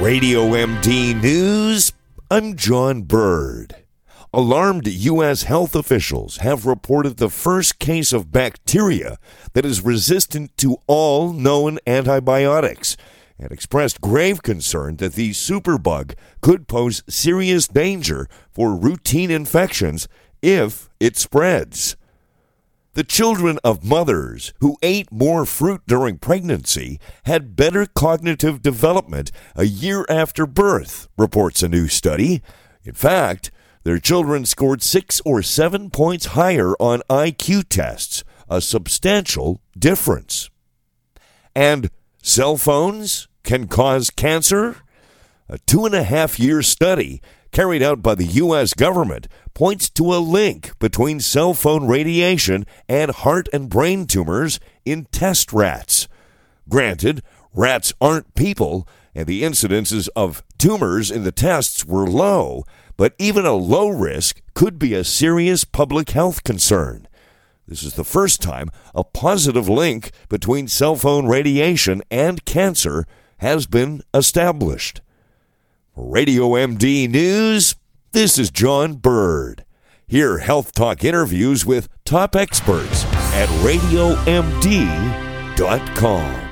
Radio MD News, I'm John Bird. Alarmed U.S. health officials have reported the first case of bacteria that is resistant to all known antibiotics and expressed grave concern that the superbug could pose serious danger for routine infections if it spreads. The children of mothers who ate more fruit during pregnancy had better cognitive development a year after birth, reports a new study. In fact, their children scored 6 or 7 points higher on IQ tests, a substantial difference. And cell phones can cause cancer? A 2.5-year study carried out by the U.S. government points to a link between cell phone radiation and heart and brain tumors in test rats. Granted, rats aren't people, and the incidences of tumors in the tests were low, but even a low risk could be a serious public health concern. This is the first time a positive link between cell phone radiation and cancer has been established. For Radio MD News, this is John Bird. Hear Health Talk interviews with top experts at RadioMD.com.